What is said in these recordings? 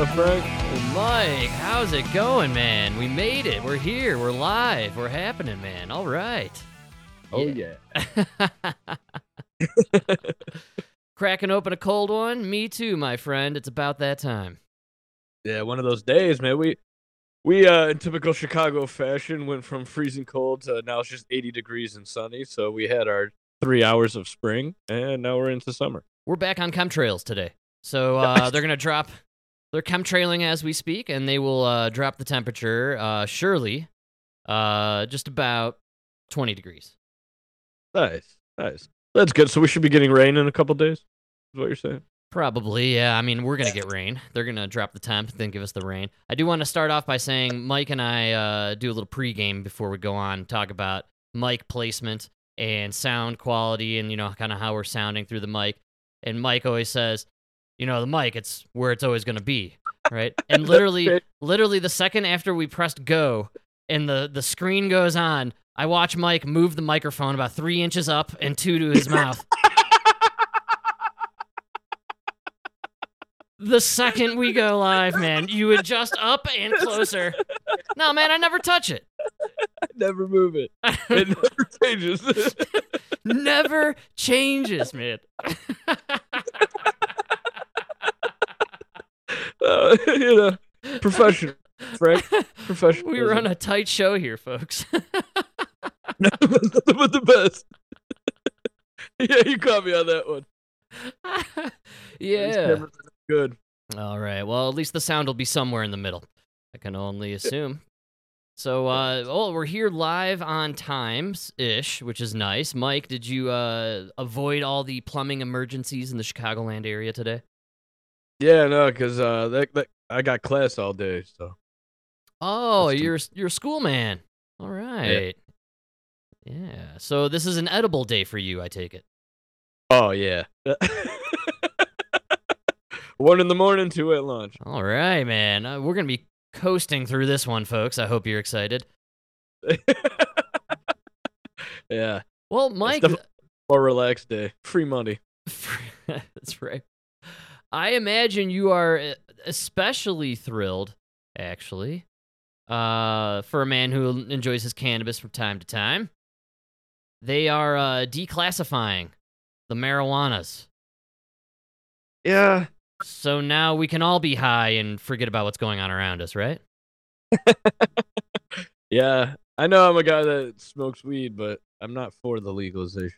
up, Frank? Mike, how's it going, man? We made it. We're here. We're live. We're happening, man. All right. Oh, yeah. Cracking open a cold one? Me too, my friend. It's about that time. Yeah, one of those days, man. We in typical Chicago fashion, went from freezing cold to now it's just 80 degrees and sunny. So we had our 3 hours of spring, and now we're into summer. We're back on chemtrails today. So they're going to drop... They're chemtrailing as we speak, and they will drop the temperature, surely, just about 20 degrees. Nice. That's good. So we should be getting rain in a couple days, is what you're saying? Probably, yeah. I mean, we're going to get rain. They're going to drop the temp, then give us the rain. I do want to start off by saying Mike and I do a little pregame before we go on, talk about mic placement and sound quality and, kind of how we're sounding through the mic. And Mike always says, the mic, it's where it's always going to be, right? And literally the second after we pressed go and the screen goes on, I watch Mike move the microphone about 3 inches up and 2 to his mouth. The second we go live, man, you adjust up and closer. No, man, I never touch it. I never move it. It never changes. Never changes, man. Professional, Frank. Professional. We run a tight show here, folks. Nothing but the best. Yeah, you caught me on that one. Yeah. Good. All right. Well, at least the sound will be somewhere in the middle. I can only assume. So, we're here live on times-ish, which is nice. Mike, did you avoid all the plumbing emergencies in the Chicagoland area today? Yeah, no, because I got class all day, so. Oh, you're a school man. All right. Yeah. So this is an edible day for you, I take it. Oh, yeah. 1 in the morning, 2 at lunch. All right, man. We're going to be coasting through this one, folks. I hope you're excited. Yeah. Well, Mike... It's more relaxed day. Free money. That's right. I imagine you are especially thrilled, actually, for a man who enjoys his cannabis from time to time. They are declassifying the marijuanas. Yeah. So now we can all be high and forget about what's going on around us, right? Yeah. I know I'm a guy that smokes weed, but I'm not for the legalization.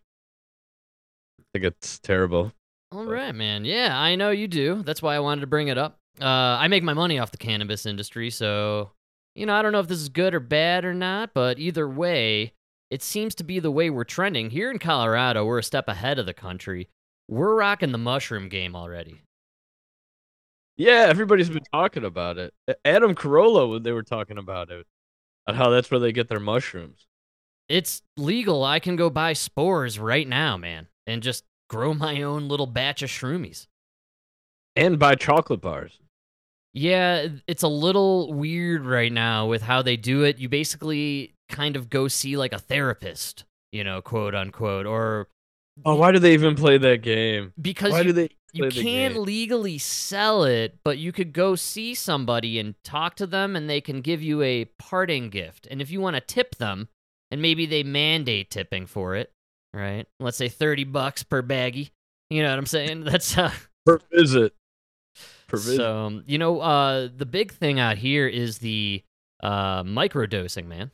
I think it's terrible. All right, man. Yeah, I know you do. That's why I wanted to bring it up. I make my money off the cannabis industry, so, I don't know if this is good or bad or not, but either way, it seems to be the way we're trending. Here in Colorado, we're a step ahead of the country. We're rocking the mushroom game already. Yeah, everybody's been talking about it. Adam Carolla, they were talking about it, on how that's where they get their mushrooms. It's legal. I can go buy spores right now, man, and just grow my own little batch of shroomies. And buy chocolate bars. Yeah, it's a little weird right now with how they do it. You basically kind of go see like a therapist, quote unquote, or... Oh, why do they even play that game? Because you can't legally sell it, but you could go see somebody and talk to them and they can give you a parting gift. And if you want to tip them, and maybe they mandate tipping for it, right? Let's say $30 per baggie. You know what I'm saying? That's per visit. So, the big thing out here is the microdosing, man.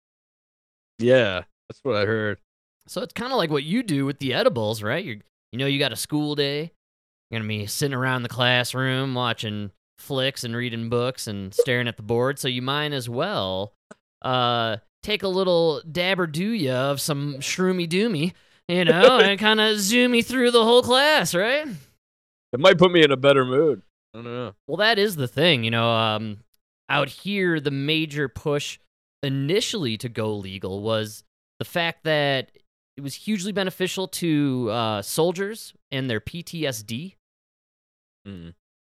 Yeah, that's what I heard. So it's kind of like what you do with the edibles, right? You got a school day. You're going to be sitting around the classroom watching flicks and reading books and staring at the board. So you might as well take a little dabber do ya of some shroomy doomy, and kind of zoom me through the whole class, right? It might put me in a better mood. I don't know. Well, that is the thing, out here, the major push initially to go legal was the fact that it was hugely beneficial to soldiers and their PTSD. Mm.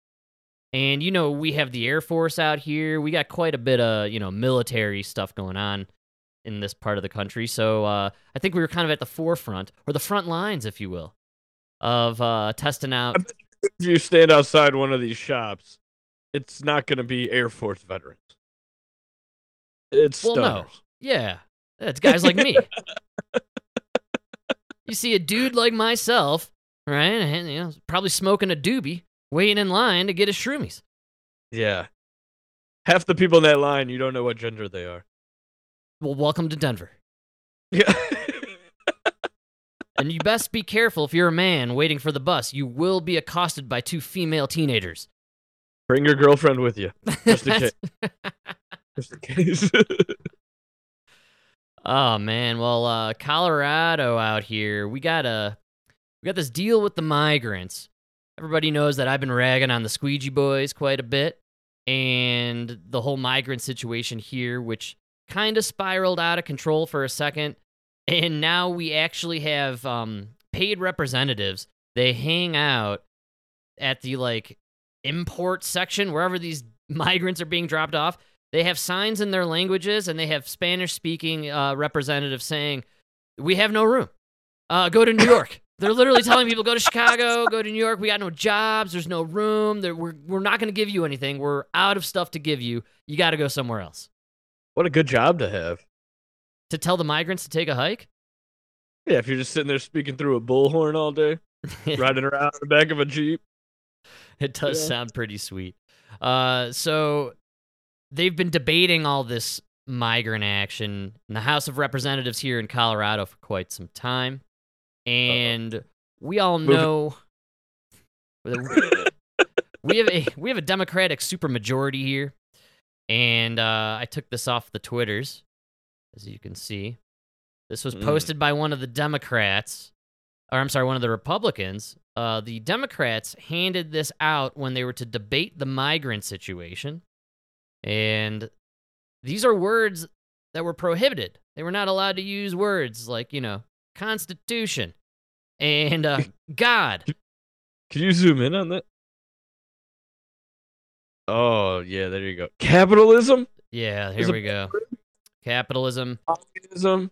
And, we have the Air Force out here. We got quite a bit of, military stuff going on in this part of the country. So I think we were kind of at the forefront, or the front lines, if you will, of testing out. If you stand outside one of these shops it's not going to be Air Force veterans. It's Well, no. stoners. Yeah. It's guys like me. You see a dude like myself, right? And, probably smoking a doobie, waiting in line to get his shroomies. Yeah. Half the people in that line, you don't know what gender they are. Well, welcome to Denver. Yeah. And you best be careful if you're a man waiting for the bus. You will be accosted by 2 female teenagers. Bring your girlfriend with you, just in case. Just in case. Oh man, well, Colorado out here, we got this deal with the migrants. Everybody knows that I've been ragging on the Squeegee Boys quite a bit, and the whole migrant situation here, which kind of spiraled out of control for a second, and now we actually have paid representatives. They hang out at the import section wherever these migrants are being dropped off. They have signs in their languages, and they have Spanish-speaking representatives saying, "We have no room. Go to New York." They're literally telling people, "Go to Chicago, go to New York. We got no jobs. There's no room. We're not going to give you anything. We're out of stuff to give you. You got to go somewhere else." What a good job to have. To tell the migrants to take a hike? Yeah, if you're just sitting there speaking through a bullhorn all day, riding around in the back of a Jeep. It does sound pretty sweet. So they've been debating all this migrant action in the House of Representatives here in Colorado for quite some time. And we all know we have a Democratic supermajority here. And I took this off the Twitters, as you can see. This was posted by one of the Democrats, or I'm sorry, one of the Republicans. The Democrats handed this out when they were to debate the migrant situation. And these are words that were prohibited. They were not allowed to use words like, Constitution and God. Can you zoom in on that? Oh, yeah, there you go. Capitalism? Yeah, here we go. Capitalism. Communism?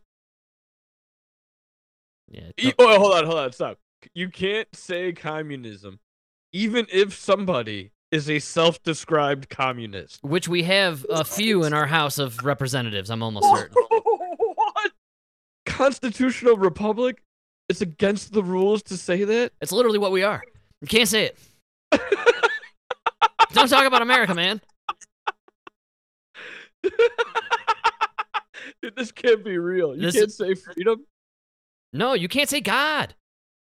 Yeah. Hold on, stop. You can't say communism, even if somebody is a self-described communist. Which we have a few in our House of Representatives, I'm almost certain. What? Constitutional Republic? It's against the rules to say that? It's literally what we are. You can't say it. Don't talk about America, man. Dude, this can't be real. You can't say freedom? No, you can't say God.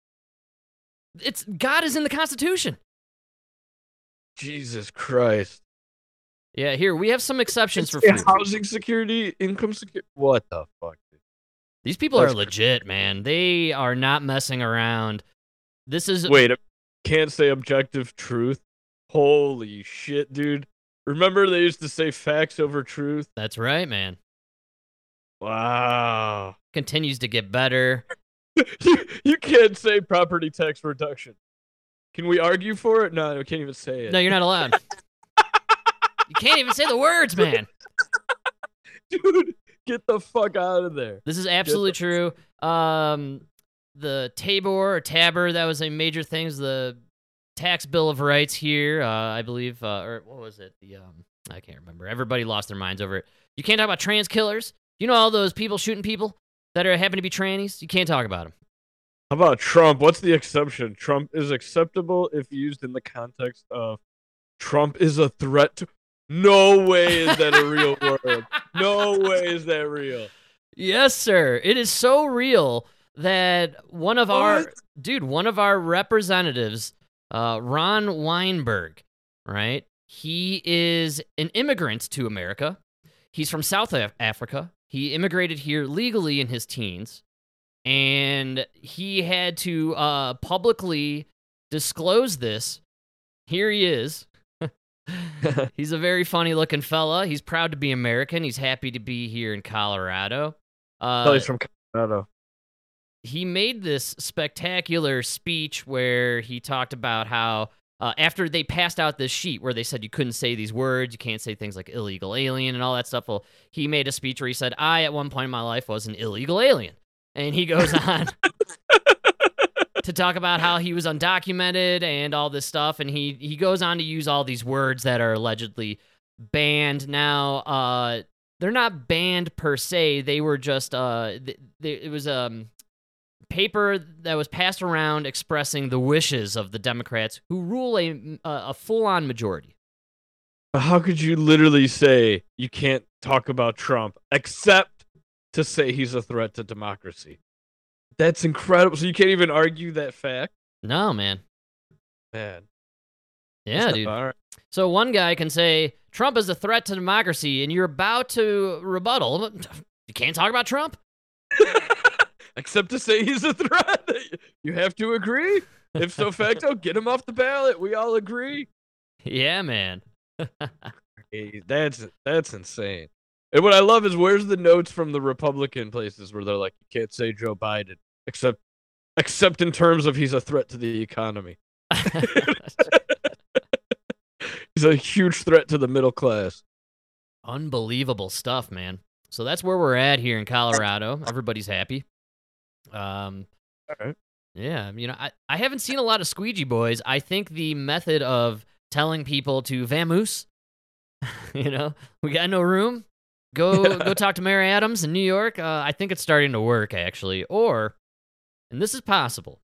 God is in the Constitution. Jesus Christ. Yeah, here, we have some exceptions for freedom. Housing security, income security. What the fuck, dude? These people are legit, man. They are not messing around. Wait, can't say objective truth? Holy shit, dude. Remember they used to say facts over truth? That's right, man. Wow. Continues to get better. You can't say property tax reduction. Can we argue for it? No, we can't even say it. No, you're not allowed. You can't even say the words, man. Dude, get the fuck out of there. This is absolutely true. The Tabor, that was a major thing. Is the tax bill of rights here, I believe, or what was it? I can't remember. Everybody lost their minds over it. You can't talk about trans killers. You know all those people shooting people that happen to be trannies? You can't talk about them. How about Trump? What's the exception? Trump is acceptable if used in the context of Trump is a threat to... No way is that a real word. No way is that real. Yes, sir. It is so real that one of our representatives, Ron Weinberg, right? He is an immigrant to America. He's from South Africa. He immigrated here legally in his teens, and he had to publicly disclose this. Here he is. He's a very funny-looking fella. He's proud to be American. He's happy to be here in Colorado. He's from Colorado. He made this spectacular speech where he talked about how after they passed out this sheet where they said you couldn't say these words, you can't say things like illegal alien and all that stuff. Well, he made a speech where he said, I, at one point in my life, was an illegal alien. And he goes on to talk about how he was undocumented and all this stuff, and he goes on to use all these words that are allegedly banned. Now, they're not banned per se. They were just it was paper that was passed around expressing the wishes of the Democrats who rule a full-on majority. How could you literally say you can't talk about Trump except to say he's a threat to democracy? That's incredible. So you can't even argue that fact? No, man. Man. Yeah, dude. All right. So one guy can say Trump is a threat to democracy, and you're about to rebuttal. You can't talk about Trump? Except to say he's a threat. You have to agree. If so facto, get him off the ballot. We all agree. Yeah, man. Hey, that's insane. And what I love is where's the notes from the Republican places where they're like, you can't say Joe Biden except in terms of he's a threat to the economy. He's a huge threat to the middle class. Unbelievable stuff, man. So that's where we're at here in Colorado. Everybody's happy. All right. Yeah, I haven't seen a lot of squeegee boys. I think the method of telling people to vamoose, we got no room. Go talk to Mary Adams in New York. I think it's starting to work, actually. And this is possible,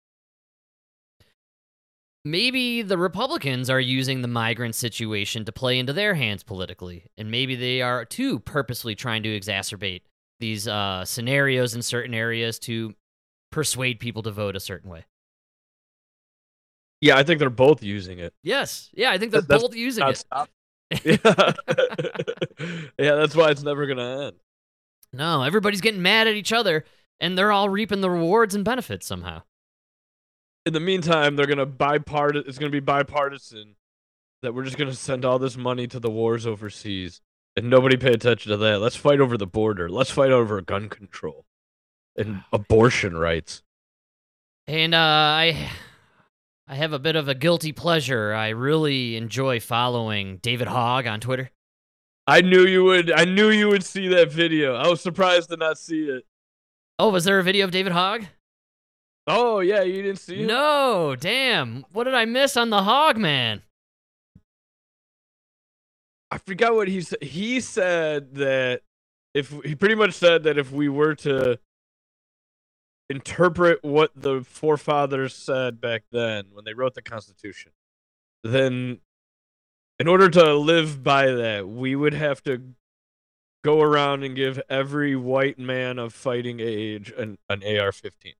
maybe the Republicans are using the migrant situation to play into their hands politically, and maybe they are, too, purposely trying to exacerbate these scenarios in certain areas to persuade people to vote a certain way. Yeah, I think they're both using it. Yes. Yeah, I think they're both using it. Yeah. Yeah, that's why it's never going to end. No, everybody's getting mad at each other, and they're all reaping the rewards and benefits somehow. In the meantime, it's going to be bipartisan that we're just going to send all this money to the wars overseas, and nobody pay attention to that. Let's fight over the border. Let's fight over gun control and abortion rights. And I have a bit of a guilty pleasure. I really enjoy following David Hogg on Twitter. I knew you would see that video. I was surprised to not see it. Oh, was there a video of David Hogg? Oh, yeah, you didn't see it? No, damn. What did I miss on the Hogg, man? I forgot what he said. He said that he pretty much said that if we were to interpret what the forefathers said back then when they wrote the Constitution, then in order to live by that, we would have to go around and give every white man of fighting age an AR-15.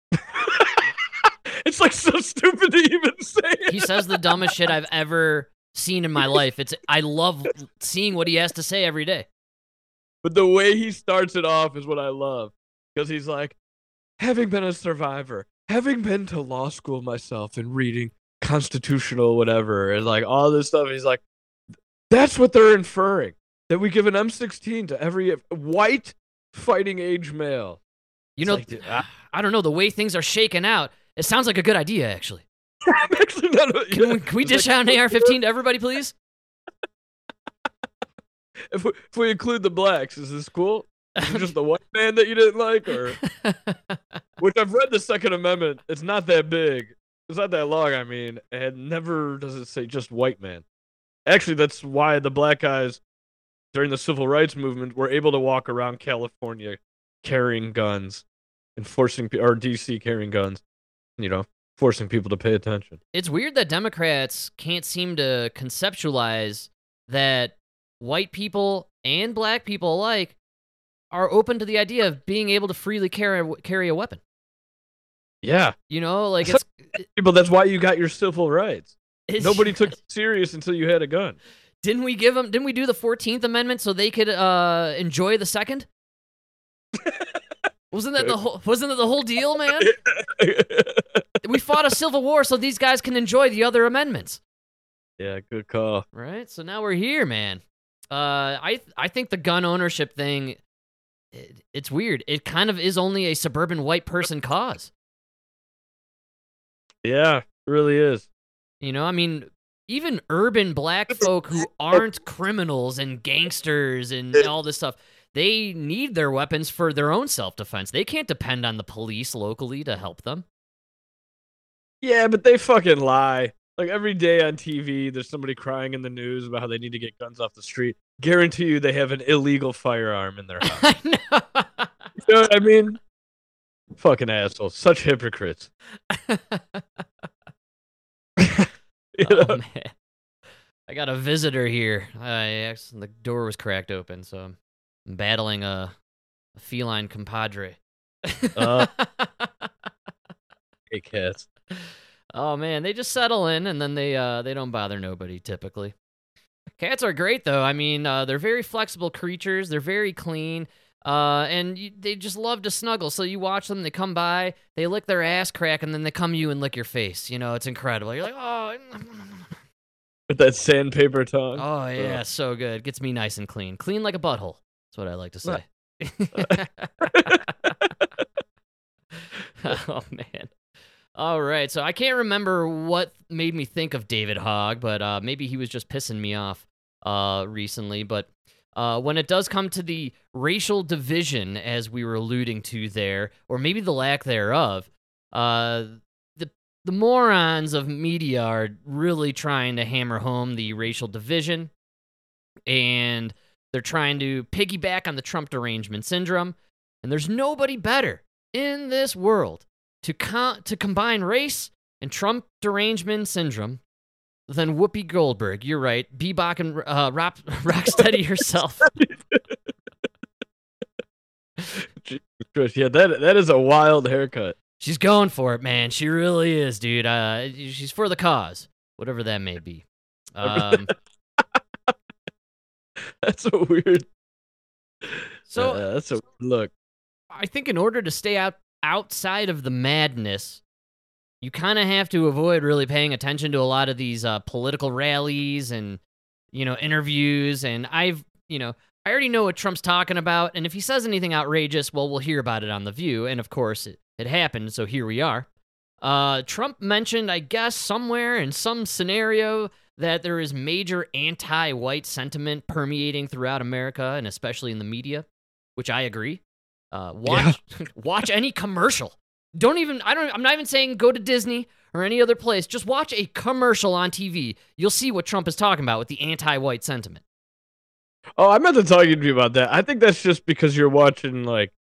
It's like so stupid to even say it. He says the dumbest shit I've ever seen in my life. I love seeing what he has to say every day. But the way he starts it off is what I love. Because he's like, having been a survivor, having been to law school myself and reading constitutional whatever, and like all this stuff, he's like, that's what they're inferring. That we give an M16 to every white fighting age male. I don't know, the way things are shaking out, it sounds like a good idea, actually. Actually, Can we dish out an AR-15 to everybody, please? If we include the blacks, is this cool? Is it just the white man that you didn't like? Or which I've read the Second Amendment. It's not that big. It's not that long, I mean. And never does it say just white man. Actually, that's why the black guys during the civil rights movement were able to walk around California carrying guns and or DC carrying guns, forcing people to pay attention. It's weird that Democrats can't seem to conceptualize that white people and black people alike are open to the idea of being able to freely carry a weapon. Yeah. It's people. That's why you got your civil rights. Nobody took it serious until you had a gun. Didn't we do the 14th Amendment so they could enjoy the second? Wasn't that the whole deal, man? We fought a civil war so these guys can enjoy the other amendments. Yeah, good call. Right? So now we're here, man. I think the gun ownership thing, it's weird. It kind of is only a suburban white person cause. Yeah, it really is. Even urban black folk who aren't criminals and gangsters and all this stuff, they need their weapons for their own self-defense. They can't depend on the police locally to help them. Yeah, but they fucking lie. Like every day on TV, there's somebody crying in the news about how they need to get guns off the street. Guarantee you they have an illegal firearm in their house. I know. You know what I mean? Fucking assholes. Such hypocrites. You Oh know? man, I got a visitor here. The door was cracked open, so I'm battling a feline compadre. Uh, Hey, cats. Oh man, they just settle in and then they don't bother nobody typically. Cats are great though. I mean, they're very flexible creatures. They're very clean. They just love to snuggle. So you watch them, they come by, they lick their ass crack, and then they come to you and lick your face. You know, it's incredible. You're like, oh, With that sandpaper tongue. oh yeah, so good. Gets me nice and clean. Clean like a butthole. That's what I like to say. Oh man. All right, so I can't remember what made me think of David Hogg, but maybe he was just pissing me off recently. But when it does come to the racial division, as we were alluding to there, or maybe the lack thereof, the morons of media are really trying to hammer home the racial division, and they're trying to piggyback on the Trump derangement syndrome. And there's nobody better in this world to combine race and Trump derangement syndrome than Whoopi Goldberg. You're right. Bebop and Rocksteady herself. Jesus Christ. Yeah, that is a wild haircut. She's going for it, man. She really is, dude. She's for the cause, whatever that may be. That's a weird. So that's a look. I think in order to stay outside of the madness, you kind of have to avoid really paying attention to a lot of these political rallies and, interviews. And I already know what Trump's talking about. And if he says anything outrageous, well, we'll hear about it on The View. And of course, it happened. So here we are. Trump mentioned, I guess, somewhere in some scenario that there is major anti-white sentiment permeating throughout America and especially in the media, which I agree. Watch any commercial. I'm not even saying go to Disney or any other place. Just watch a commercial on TV. You'll see what Trump is talking about with the anti-white sentiment. Oh, I meant to talk to you about that. I think that's just because you're watching,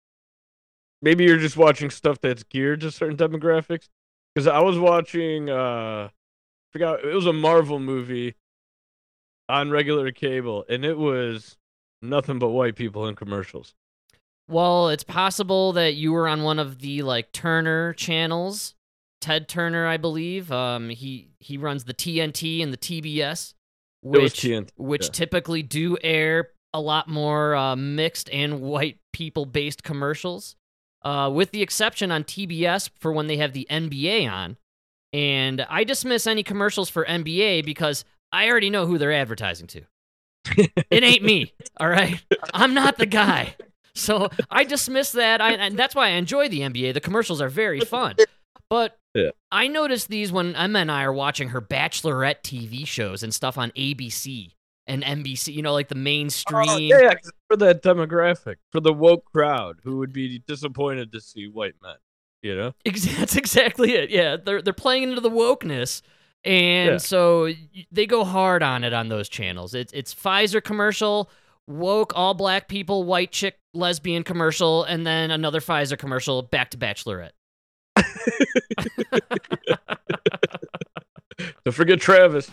maybe you're just watching stuff that's geared to certain demographics. Because I was watching, forgot, it was a Marvel movie on regular cable, and it was nothing but white people in commercials. Well, it's possible that you were on one of the Turner channels. Ted Turner, I believe. He runs the TNT and the TBS, which typically do air a lot more mixed and white people-based commercials, with the exception on TBS for when they have the NBA on. And I dismiss any commercials for NBA because I already know who they're advertising to. It ain't me, all right? I'm not the guy. So I dismiss that, and that's why I enjoy the NBA. The commercials are very fun. But I noticed these when Emma and I are watching her Bachelorette TV shows and stuff on ABC and NBC, like the mainstream. Oh, yeah, for that demographic, for the woke crowd who would be disappointed to see white men, That's exactly it, yeah. They're playing into the wokeness, and so they go hard on it on those channels. It's Pfizer commercial, woke, all black people, white chick, lesbian commercial, and then another Pfizer commercial, back to Bachelorette. Don't forget Travis.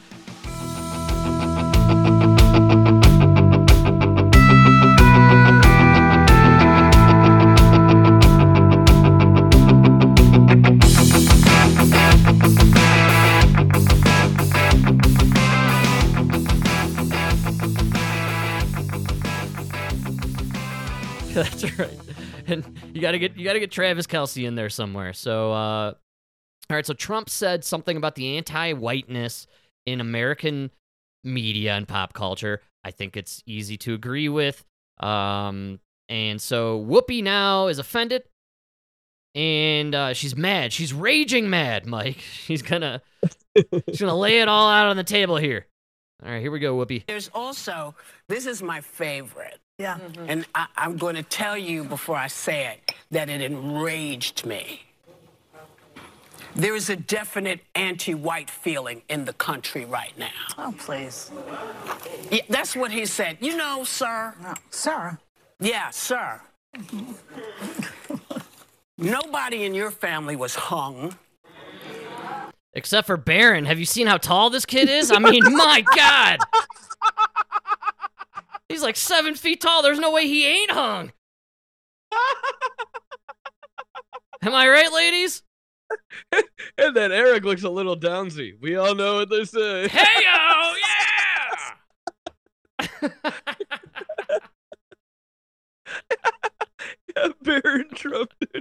That's right. And you gotta get Travis Kelce in there somewhere. So, all right. So Trump said something about the anti-whiteness in American media and pop culture. I think it's easy to agree with. And so Whoopi now is offended, and she's mad. She's raging mad, Mike. She's gonna lay it all out on the table here. All right, here we go, Whoopi. There's also, this is my favorite. Yeah. Mm-hmm. And I'm going to tell you before I say it that it enraged me. There is a definite anti-white feeling in the country right now. Oh, please. Yeah, that's what he said. You know, sir. No. Sir. Yeah, sir. Nobody in your family was hung. Except for Barron. Have you seen how tall this kid is? I mean, my God. He's like 7 feet tall. There's no way he ain't hung. Am I right, ladies? And then Eric looks a little downsy. We all know what they say. Hey-o, yeah! Yeah, Baron Trump, dude.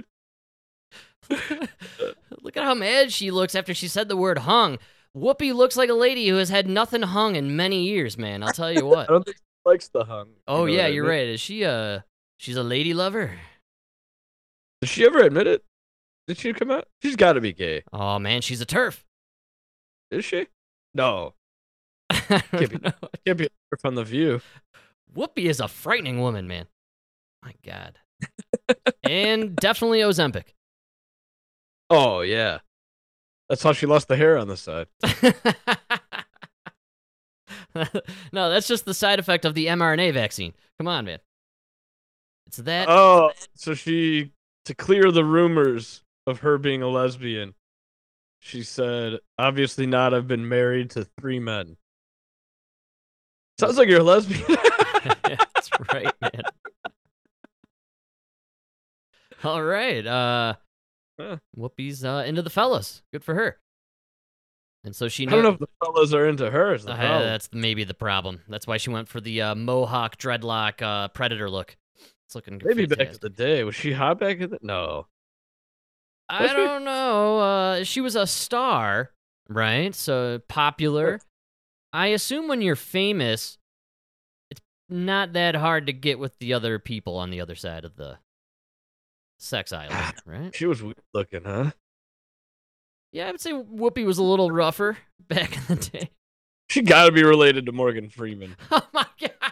Look at how mad she looks after she said the word hung. Whoopi looks like a lady who has had nothing hung in many years, man. I'll tell you I what. don't think she likes the hung. Oh, You know yeah, what I you're mean? right. Is she, she's a lady lover? Did she ever admit it? Did she come out? She's got to be gay. Oh, man, she's a turf. Is she? No. I Can't be, don't know. can't be from The View. Whoopi is a frightening woman, man. My God. And definitely Ozempic. Oh, yeah. That's how she lost the hair on the side. No, that's just the side effect of the mRNA vaccine. Come on, man. It's that. Oh, so she, to clear the rumors of her being a lesbian, she said, obviously not, I've been married to 3 men. Sounds like you're a lesbian. That's right, man. All right. Whoopi's into the fellas. Good for her. And so she I don't know if the fellas are into her. Is the problem. that's maybe the problem. That's why she went for the mohawk dreadlock predator look. It's looking Maybe back in fantastic. the day. Was she hot back in the... No. I Was she? don't know. She was a star, right? So popular. I assume when you're famous, it's not that hard to get with the other people on the other side of the sex island, right? She was weird looking, huh? Yeah, I would say Whoopi was a little rougher back in the day. She got to be related to Morgan Freeman. Oh my God.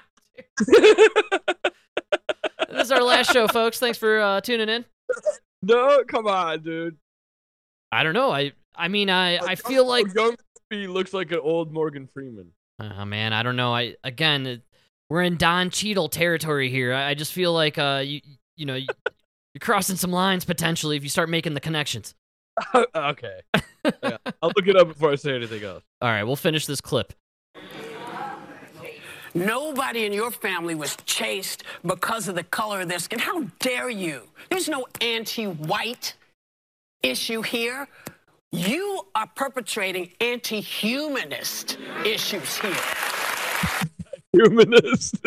This is our last show, folks. Thanks for tuning in. No, come on, dude. I don't know. I mean, I feel like... young Whoopi looks like an old Morgan Freeman. Oh, man, I don't know. We're in Don Cheadle territory here. I just feel like you're crossing some lines potentially if you start making the connections. Okay. Yeah, I'll look it up before I say anything else. All right, we'll finish this clip. Nobody in your family was chased because of the color of their skin. How dare you? There's no anti-white issue here. You are perpetrating anti-humanist issues here. Humanist.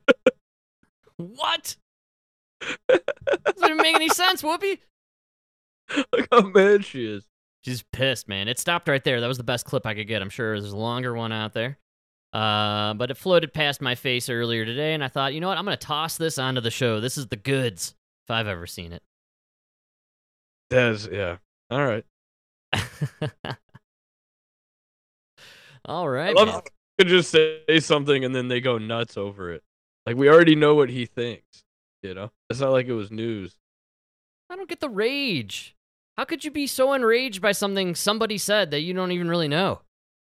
What? Doesn't even make any sense, Whoopi. Look how mad she is. She's pissed, man. It stopped right there. That was the best clip I could get. I'm sure there's a longer one out there. But it floated past my face earlier today, and I thought, you know what? I'm going to toss this onto the show. This is the goods, if I've ever seen it. Yeah. All right. All I right, love man. how you could just say something and then they go nuts over it. Like, we already know what he thinks, you know? It's not like it was news. I don't get the rage. How could you be so enraged by something somebody said that you don't even really know?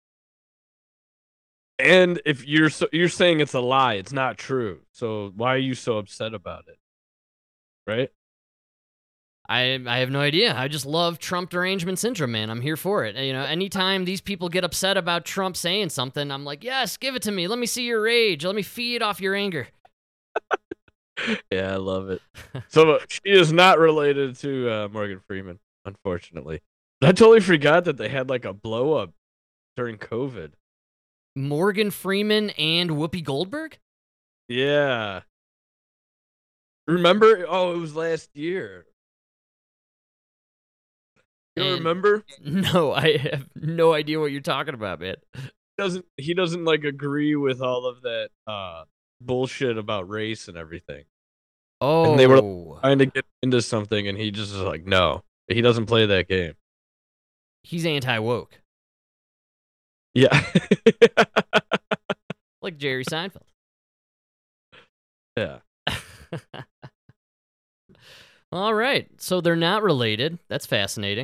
And if you're saying it's a lie, it's not true. So why are you so upset about it? Right? I have no idea. I just love Trump derangement syndrome, man. I'm here for it. You know, anytime these people get upset about Trump saying something, I'm like, yes, give it to me. Let me see your rage. Let me feed off your anger. Yeah, I love it. So she is not related to Morgan Freeman, unfortunately. I totally forgot that they had like a blow up during COVID. Morgan Freeman and Whoopi Goldberg? Yeah. Remember? Oh, it was last year. You don't And- remember? No, I have no idea what you're talking about, man. He doesn't like agree with all of that bullshit about race and everything. Oh, And they were trying to get into something, and he just is like, no, he doesn't play that game. he's anti-woke, Yeah. like Jerry Seinfeld. Yeah. All right, so they're not related. That's fascinating.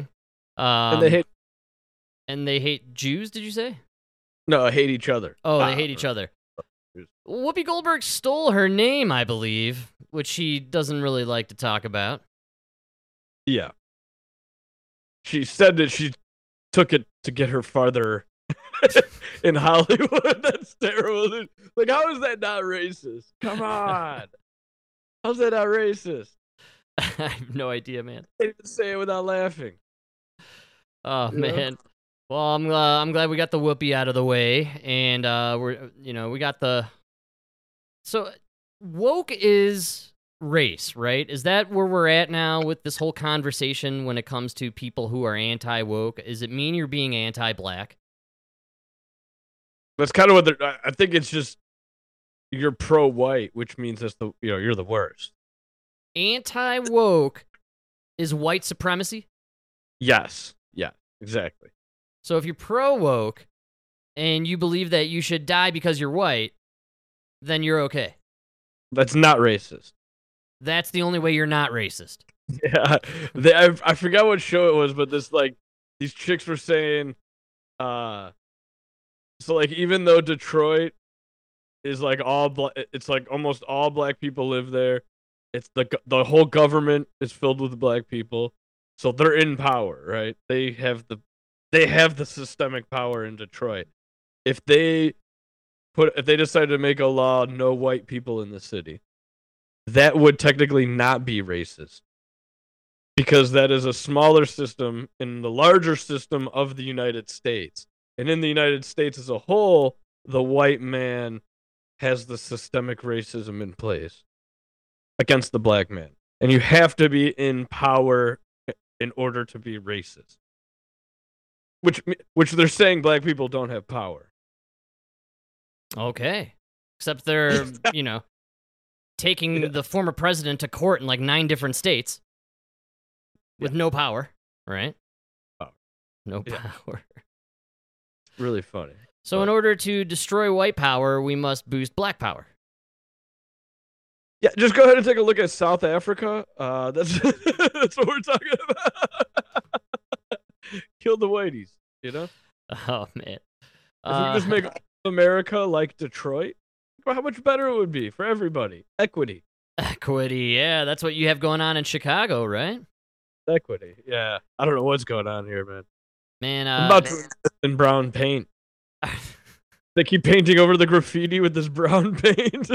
And they hate And they hate Jews, did you say? hate each other. Oh, they hate each other. Whoopi Goldberg stole her name, I believe, which she doesn't really like to talk about. Yeah. She said that she took it to get her farther in Hollywood. That's terrible. Like, how is that not racist? Come on. How's that not racist? I have no idea, man. I can't even say it without laughing. Oh, man. Well, I'm glad we got the Whoopi out of the way, and we got the. So, woke is race, right? Is that where we're at now with this whole conversation when it comes to people who are anti-woke? Does it mean you're being anti-black? That's kind of what they're. I think it's just you're pro-white, which means that's you're the worst. Anti-woke is white supremacy? Yes. Yeah. Exactly. So if you're pro-woke and you believe that you should die because you're white, then you're okay. That's not racist. That's the only way you're not racist. Yeah. I forgot what show it was, but these chicks were saying, so like even though Detroit is like it's like almost all black people live there. It's the whole government is filled with black people, so they're in power, right? They have the systemic power in Detroit. If they decided to make a law, no white people in the city, that would technically not be racist, because that is a smaller system in the larger system of the United States. And in the United States as a whole, the white man has the systemic racism in place against the black man. And you have to be in power in order to be racist. Which they're saying black people don't have power. Okay. Except they're, taking the former president to court in like 9 different states with no power, right? No power. It's really funny. So in order to destroy white power, we must boost black power. Yeah, just go ahead and take a look at South Africa. That's that's what we're talking about. Kill the whiteys, Oh, man. If we just make America like Detroit, how much better it would be for everybody. Equity. Equity, yeah. That's what you have going on in Chicago, right? Equity, yeah. I don't know what's going on here, man. Man, I'm about to in brown paint. They keep painting over the graffiti with this brown paint.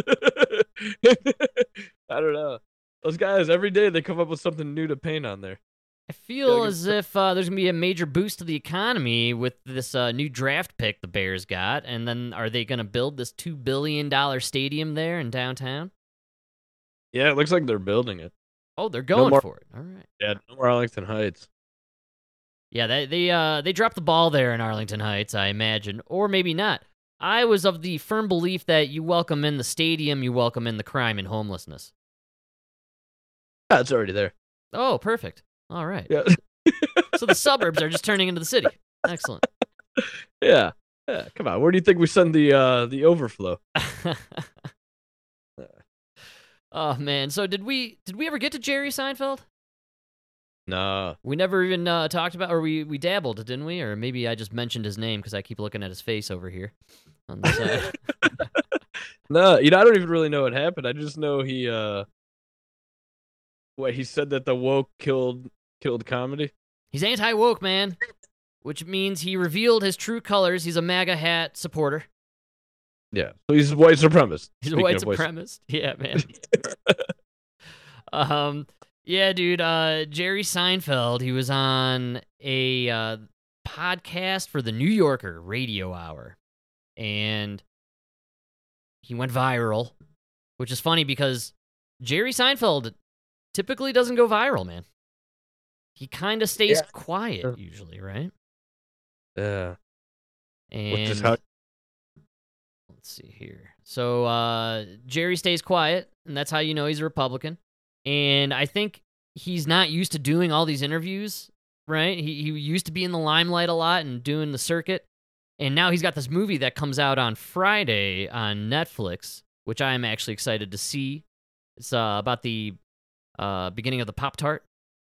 I don't know. Those guys, every day they come up with something new to paint on there. I feel as if there's going to be a major boost to the economy with this new draft pick the Bears got, and then are they going to build this $2 billion stadium there in downtown? Yeah, it looks like they're building it. Oh, they're going for it. All right. Yeah, no more Arlington Heights. Yeah, they dropped the ball there in Arlington Heights, I imagine, or maybe not. I was of the firm belief that you welcome in the stadium, you welcome in the crime and homelessness. Yeah, it's already there. Oh, perfect. All right. Yeah. So the suburbs are just turning into the city. Excellent. Yeah. Yeah. Come on. Where do you think we send the overflow? Oh man. So did we ever get to Jerry Seinfeld? No. We never even talked about, or we dabbled, didn't we? Or maybe I just mentioned his name because I keep looking at his face over here on the side. No, I don't even really know what happened. I just know he said that the woke killed comedy. He's anti-woke, man, which means he revealed his true colors. He's a MAGA hat supporter. Yeah, so he's a white supremacist. He's a white supremacist. Yeah, man. Yeah, dude. Jerry Seinfeld. He was on a podcast for the New Yorker Radio Hour, and he went viral, which is funny because Jerry Seinfeld typically doesn't go viral, man. He kind of stays quiet usually, right? Yeah. And which is how. Let's see here. So Jerry stays quiet, and that's how you know he's a Republican. And I think he's not used to doing all these interviews, right? He used to be in the limelight a lot and doing the circuit. And now he's got this movie that comes out on Friday on Netflix, which I am actually excited to see. It's about the beginning of the Pop-Tart.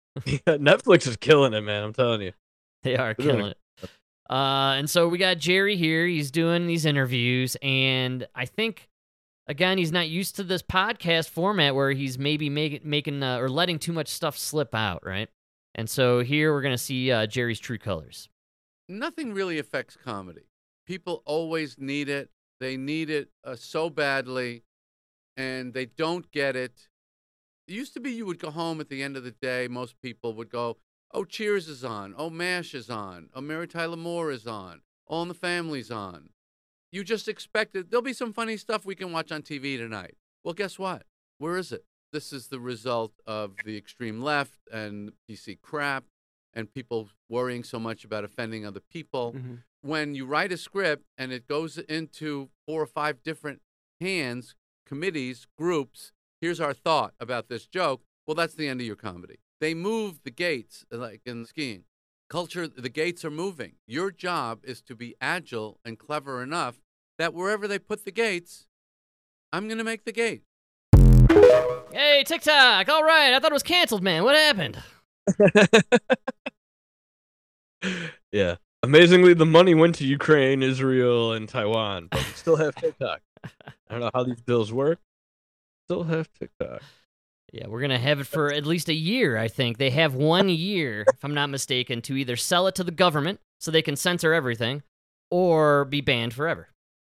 Yeah, Netflix is killing it, man. I'm telling you. They are They're doing killing it. And so we got Jerry here. He's doing these interviews, and I think, again, he's not used to this podcast format where he's maybe making or letting too much stuff slip out, right? And so here we're going to see Jerry's true colors. Nothing really affects comedy. People always need it. They need it so badly, and they don't get it. It used to be you would go home at the end of the day. Most people would go, oh, Cheers is on. Oh, MASH is on. Oh, Mary Tyler Moore is on. All in the Family's on. You just expected there'll be some funny stuff we can watch on TV tonight. Well, guess what? Where is it? This is the result of the extreme left and PC crap and people worrying so much about offending other people. Mm-hmm. When you write a script and it goes into 4 or 5 different hands, committees, groups, here's our thought about this joke, well, that's the end of your comedy. They move the gates, like in skiing. Culture, the gates are moving. Your job is to be agile and clever enough that wherever they put the gates, I'm going to make the gate. Hey, TikTok! All right, I thought it was canceled, man. What happened? Yeah. Amazingly, the money went to Ukraine, Israel, and Taiwan, but we still have TikTok. I don't know how these bills work. Still have TikTok. Yeah, we're going to have it for at least a year, I think. They have 1 year, if I'm not mistaken, to either sell it to the government so they can censor everything or be banned forever.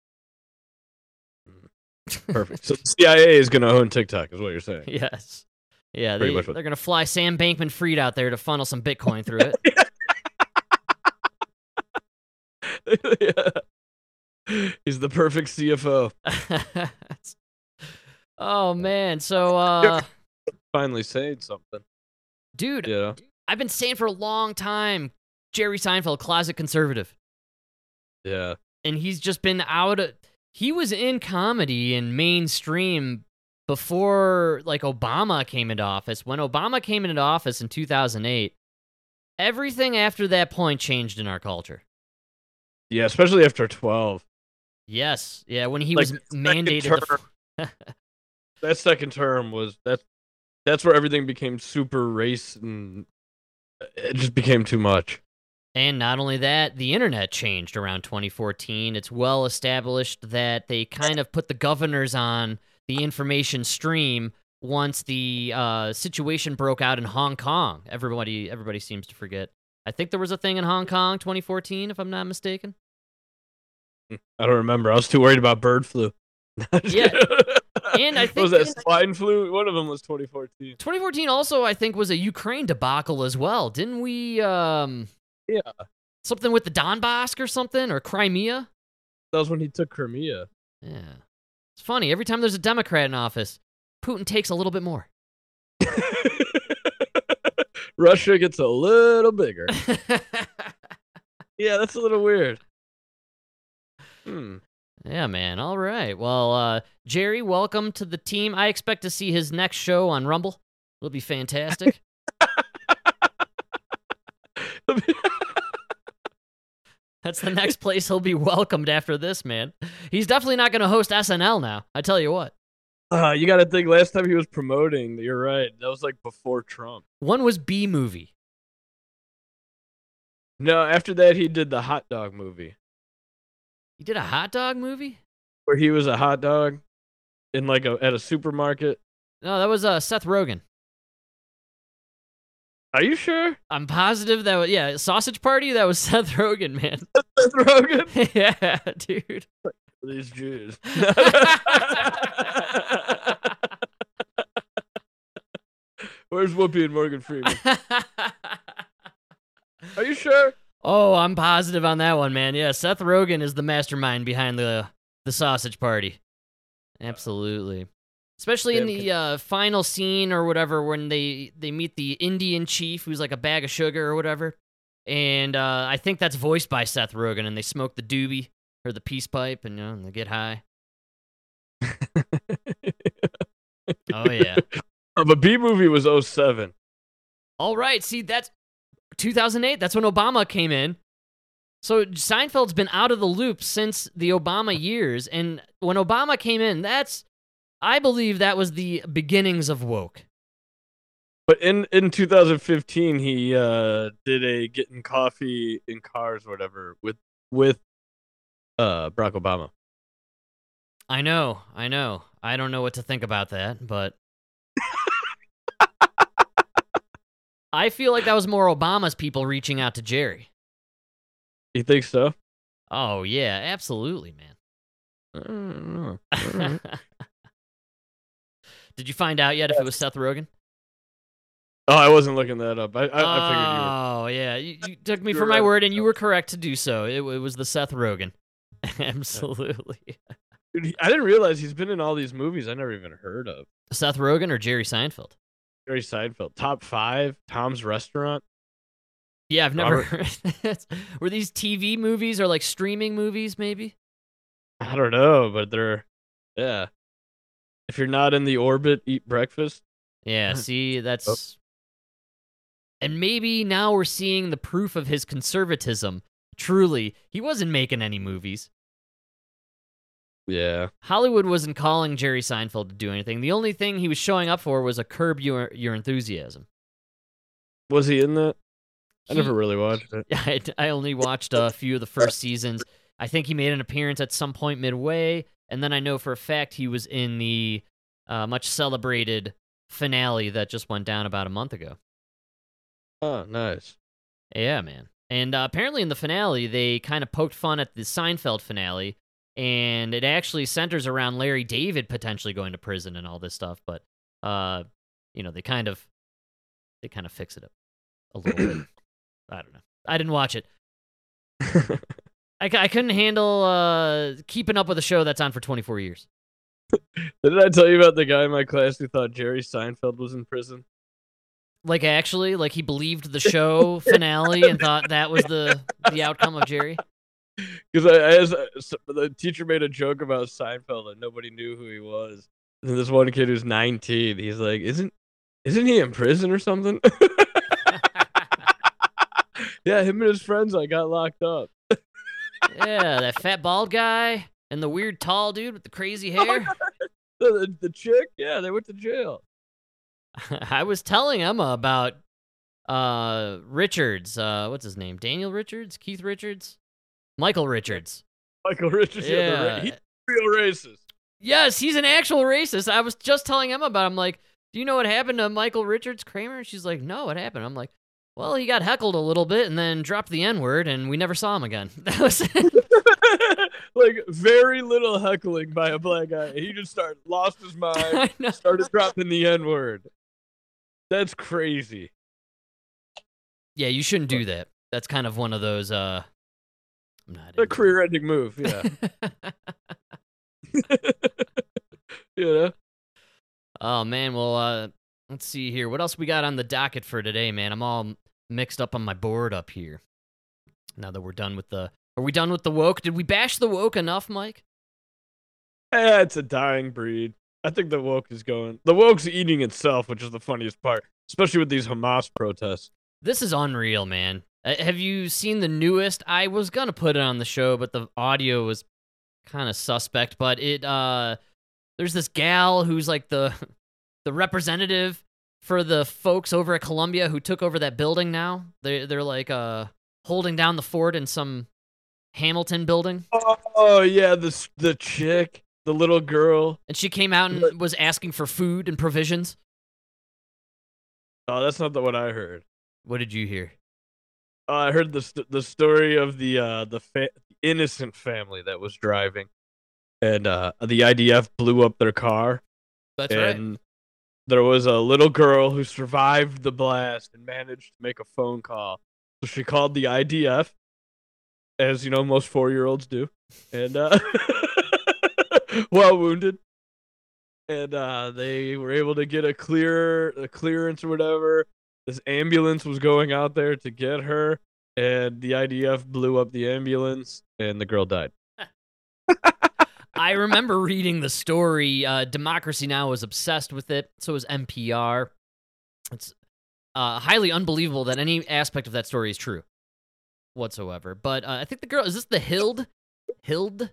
Perfect. So the CIA is going to own TikTok, is what you're saying. Yes. Yeah, Pretty they're much what- going to fly Sam Bankman-Fried out there to funnel some Bitcoin through it. Yeah. He's the perfect CFO. Oh, man. So, Finally saying something. dude, Yeah. I've been saying for a long time, Jerry Seinfeld, closet conservative. Yeah. And he's just been out of... He was in comedy and mainstream before, like, Obama came into office. When Obama came into office in 2008, everything after that point changed in our culture. Yeah, especially after 12. Yes. Yeah, when he Like, was mandated... That second term was... That's where everything became super race and... It just became too much. And not only that, the internet changed around 2014. It's well established that they kind of put the governors on the information stream once the situation broke out in Hong Kong. Everybody seems to forget. I think there was a thing in Hong Kong 2014, if I'm not mistaken. I don't remember. I was too worried about bird flu. Yeah. And I think was that swine flu? One of them was 2014. 2014 also, I think, was a Ukraine debacle as well. Didn't we... Yeah. Something with the Donbass or something, or Crimea? That was when he took Crimea. Yeah. It's funny. Every time there's a Democrat in office, Putin takes a little bit more. Russia gets a little bigger. Yeah, that's a little weird. Yeah, man. All right. Well, Jerry, welcome to the team. I expect to see his next show on Rumble. It'll be fantastic. That's the next place he'll be welcomed after this, man. He's definitely not going to host SNL now. I tell you what. You got to think, last time he was promoting, you're right, that was like before Trump. One was B-Movie. No, after that, he did the hot dog movie. He did a hot dog movie? Where he was a hot dog in like at a supermarket. No, that was Seth Rogen. Are you sure? I'm positive that was, yeah, Sausage Party, that was Seth Rogen, man. Seth Rogen? Yeah, dude. These Jews. Where's Whoopi and Morgan Freeman? Are you sure? Oh, I'm positive on that one, man. Yeah, Seth Rogen is the mastermind behind the Sausage Party. Absolutely. Especially in the final scene or whatever, when they meet the Indian chief, who's like a bag of sugar or whatever. And I think that's voiced by Seth Rogen, and they smoke the doobie or the peace pipe, and, and they get high. Oh, yeah. But B-Movie was 07. All right, see, that's 2008. That's when Obama came in. So Seinfeld's been out of the loop since the Obama years, and when Obama came in, I believe that was the beginnings of woke. But in 2015, he did a getting coffee in cars or whatever with Barack Obama. I know. I don't know what to think about that, but I feel like that was more Obama's people reaching out to Jerry. You think so? Oh yeah, absolutely, man. I don't know. All right. Did you find out yet if it was Seth Rogen? Oh, I wasn't looking that up. I figured you were. Oh yeah, you took me You for were my right. word, and you were correct to do so. It was the Seth Rogen. Absolutely. Dude, I didn't realize he's been in all these movies I never even heard of. Seth Rogen or Jerry Seinfeld? Jerry Seinfeld, Top 5, Tom's Restaurant. Yeah, I've never Robert- heard. Were these TV movies or like streaming movies, maybe? I don't know, but they're yeah. If you're not in the orbit, eat breakfast. Yeah, see, that's. And maybe now we're seeing the proof of his conservatism. Truly, he wasn't making any movies. Yeah. Hollywood wasn't calling Jerry Seinfeld to do anything. The only thing he was showing up for was a Curb Your Enthusiasm. Was he in that? I He- never really watched it. I only watched a few of the first seasons. I think he made an appearance at some point midway, and then I know for a fact he was in the much celebrated finale that just went down about a month ago. Oh, nice. Yeah, man. And apparently in the finale, they kind of poked fun at the Seinfeld finale, and it actually centers around Larry David potentially going to prison and all this stuff. But they kind of fix it up a little bit. I don't know. I didn't watch it. I couldn't handle keeping up with a show that's on for 24 years. Did I tell you about the guy in my class who thought Jerry Seinfeld was in prison? Like actually, like he believed the show finale and thought that was the outcome of Jerry. Because the teacher made a joke about Seinfeld and nobody knew who he was. And this one kid who's 19, he's like, "Isn't he in prison or something?" Yeah, him and his friends got locked up. Yeah, that fat bald guy and the weird tall dude with the crazy hair. The chick, yeah, they went to jail. I was telling Emma about Richards. What's his name? Daniel Richards? Keith Richards? Michael Richards. Michael Richards, Yeah. he's a real racist. Yes, he's an actual racist. I was just telling Emma about it. I'm like, do you know what happened to Michael Richards Kramer? And she's like, no, what happened? I'm like, well, he got heckled a little bit and then dropped the N-word, and we never saw him again. That was Like, very little heckling by a black guy. He just lost his mind, I know. started dropping the N-word. That's crazy. Yeah, you shouldn't do that. That's kind of one of those, I'm not A career-ending move, yeah. You know? Oh, man, well, let's see here. What else we got on the docket for today, man? I'm all mixed up on my board up here. Now that we're done with the... Are we done with the woke? Did we bash the woke enough, Mike? It's a dying breed. I think the woke is going. The woke's eating itself, which is the funniest part, especially with these Hamas protests. This is unreal, man. Have you seen the newest? I was going to put it on the show, but the audio was kind of suspect. But there's this gal who's like the representative for the folks over at Columbia who took over that building now. They're like holding down the fort in some Hamilton building. Oh yeah, the chick, the little girl. And she came out and was asking for food and provisions. Oh, that's not the one I heard. What did you hear? I heard the story of the innocent family that was driving, and the IDF blew up their car. That's and there was a little girl who survived the blast and managed to make a phone call. So she called the IDF, as you know most 4-year-olds do, and while wounded, and they were able to get a clearance or whatever. This ambulance was going out there to get her, and the IDF blew up the ambulance, and the girl died. I remember reading the story. Democracy Now! Was obsessed with it. So was NPR. It's highly unbelievable that any aspect of that story is true whatsoever. But I think the girl, is this the Hild? Hild?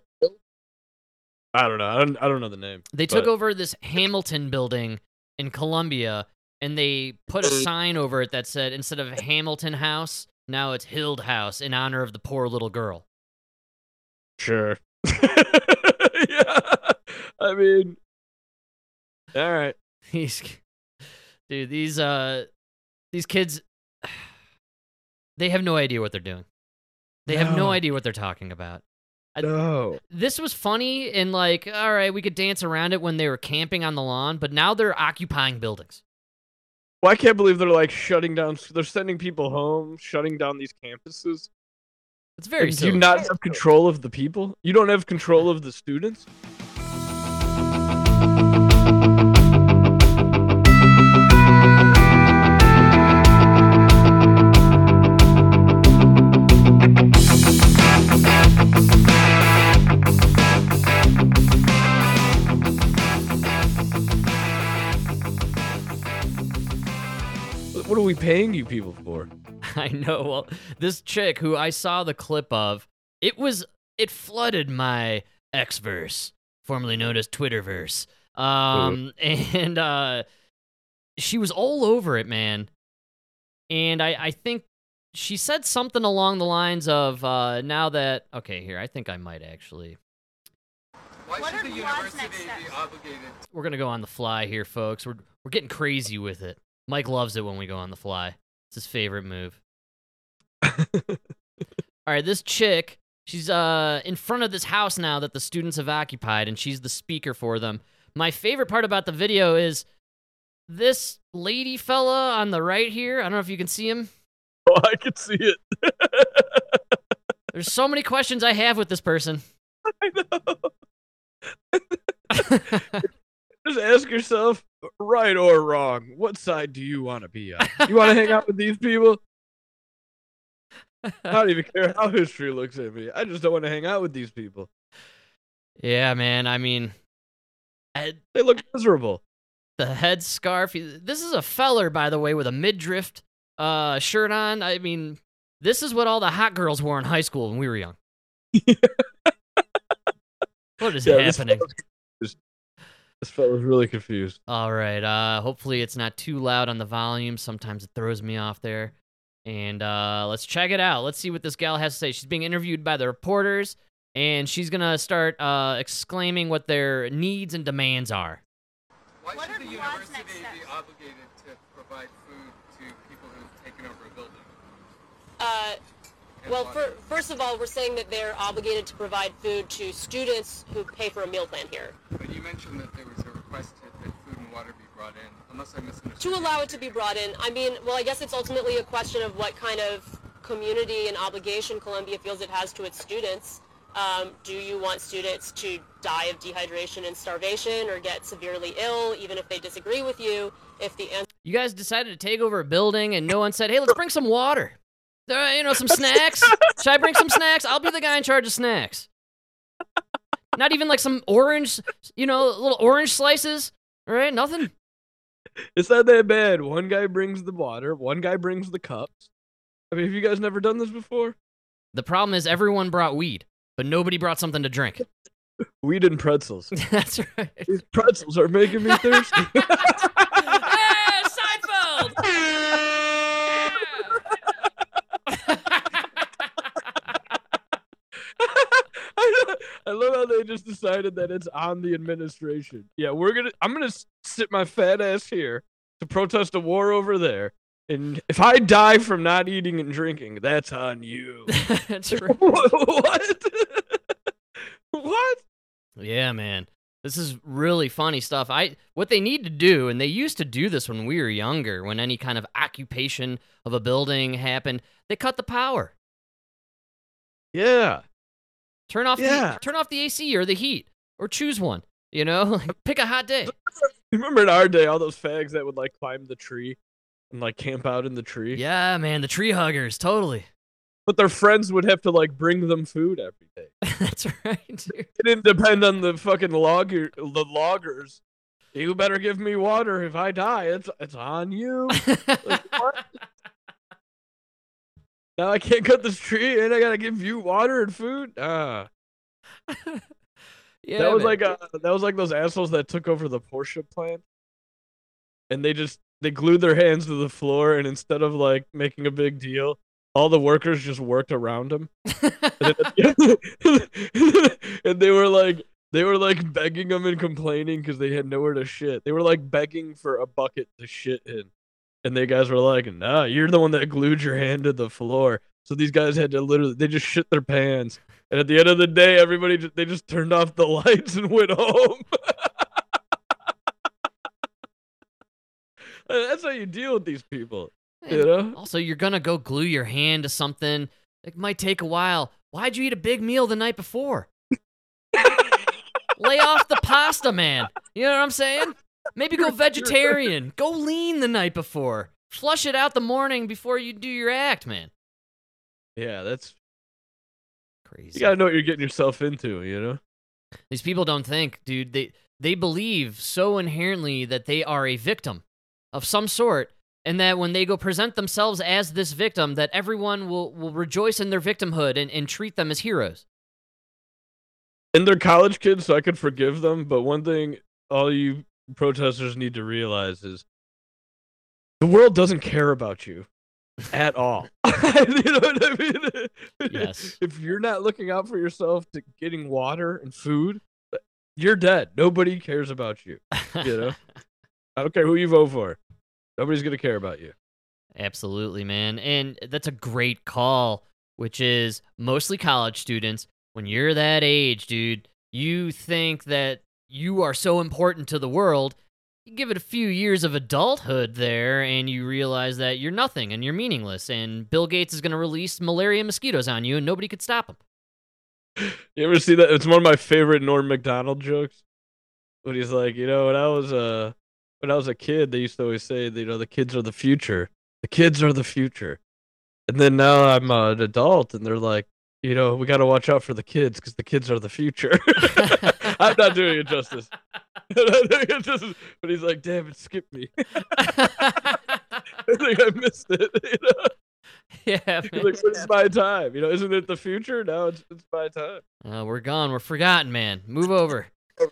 I don't know. I don't know the name. They took over this Hamilton building in Columbia, and they put a sign over it that said, instead of Hamilton House, now it's Hild House in honor of the poor little girl. Sure. Yeah. I mean, all right. These kids, they have no idea what they're doing. They have no idea what they're talking about. No. This was funny and like, all right, we could dance around it when they were camping on the lawn, but now they're occupying buildings. Well, I can't believe they're like shutting down. They're sending people home, shutting down these campuses. It's very Do silly. you not have control of the people? You don't have control of the students? What are we paying you people for? I know. Well, this chick who I saw the clip of, it flooded my Xverse, formerly known as Twitterverse. And she was all over it, man. And I think she said something along the lines of, now that, okay, here, I think I might actually. Why should the university be obligated? We're going to go on the fly here, folks. We're getting crazy with it. Mike loves it when we go on the fly. It's his favorite move. All right, this chick, she's in front of this house now that the students have occupied, and she's the speaker for them. My favorite part about the video is this lady fella on the right here. I don't know if you can see him. Oh, I can see it. There's so many questions I have with this person. I know. Just ask yourself, right or wrong, what side do you want to be on? You want to hang out with these people? I don't even care how history looks at me. I just don't want to hang out with these people. Yeah, man. I mean, They look miserable. the head scarf. This is a feller, by the way, with a midriff shirt on. I mean, this is what all the hot girls wore in high school when we were young. What is happening? This fella's really confused. All right. Hopefully it's not too loud on the volume. Sometimes it throws me off there. And let's check it out. Let's see what this gal has to say. She's being interviewed by the reporters, and she's going to start exclaiming what their needs and demands are. Why should the university be obligated to provide food to people who've taken over a building? Well, first of all, we're saying that they're obligated to provide food to students who pay for a meal plan here. But you mentioned that there was a request that food and water be brought in, unless I misunderstood. To allow it to be brought in, I mean, well, I guess it's ultimately a question of what kind of community and obligation Columbia feels it has to its students. Do you want students to die of dehydration and starvation or get severely ill, even if they disagree with you? If the answer You guys decided to take over a building, and no one said, hey, let's bring some water. Some snacks. Should I bring some snacks? I'll be the guy in charge of snacks. Not even like some orange, little orange slices. All right, nothing. It's not that bad. One guy brings the water. One guy brings the cups. I mean, have you guys never done this before? The problem is everyone brought weed, but nobody brought something to drink. Weed and pretzels. That's right. These pretzels are making me thirsty. Hey, Seinfeld! I love how they just decided that it's on the administration. Yeah, I'm gonna sit my fat ass here to protest a war over there, and if I die from not eating and drinking, that's on you. That's right. What? What? Yeah, man. This is really funny stuff. What they need to do, and they used to do this when we were younger, when any kind of occupation of a building happened, they cut the power. Yeah. Turn off Yeah. the AC or the heat, or choose one. Pick a hot day. Remember in our day, all those fags that would like climb the tree and like camp out in the tree? Yeah, man, the tree huggers, totally. But their friends would have to like bring them food every day. That's right, dude. It didn't depend on the fucking the loggers. You better give me water if I die. It's on you. Like, what? Now I can't cut this tree and I gotta give you water and food. Yeah, that was man. like those assholes that took over the Porsche plant, and they just they glued their hands to the floor, and instead of like making a big deal, all the workers just worked around him. And they were like begging him and complaining because they had nowhere to shit. They were like begging for a bucket to shit in. And they guys were like, "Nah, you're the one that glued your hand to the floor." So these guys had to they just shit their pants. And at the end of the day, they just turned off the lights and went home. That's how you deal with these people, you know? Also, you're gonna go glue your hand to something. It might take a while. Why'd you eat a big meal the night before? Lay off the pasta, man. You know what I'm saying? Maybe go vegetarian. Go lean the night before. Flush it out the morning before you do your act, man. Yeah, that's crazy. You gotta know what you're getting yourself into, you know? These people don't think, dude. They believe so inherently that they are a victim of some sort, and that when they go present themselves as this victim, that everyone will rejoice in their victimhood and treat them as heroes. And they're college kids, so I could forgive them, but one thing all you protesters need to realize is the world doesn't care about you at all. You know what I mean? Yes. If you're not looking out for yourself to getting water and food, you're dead. Nobody cares about you. You know? I don't care who you vote for. Nobody's going to care about you. Absolutely, man. And that's a great call, which is mostly college students. When you're that age, dude, you think that you are so important to the world. You give it a few years of adulthood there, and you realize that you're nothing and you're meaningless, and Bill Gates is going to release malaria mosquitoes on you, and nobody could stop him. You ever see that? It's one of my favorite Norm Macdonald jokes. When he's like, you know, when I was a kid, they used to always say, you know, the kids are the future. The kids are the future. And then now I'm an adult, and they're like, you know, we got to watch out for the kids because the kids are the future. I'm not doing it justice. But he's like, damn, it skipped me. I think I missed it. You know? Yeah, He's like, it's my time. You know, isn't it the future? Now it's my time. We're gone. We're forgotten, man. Move over.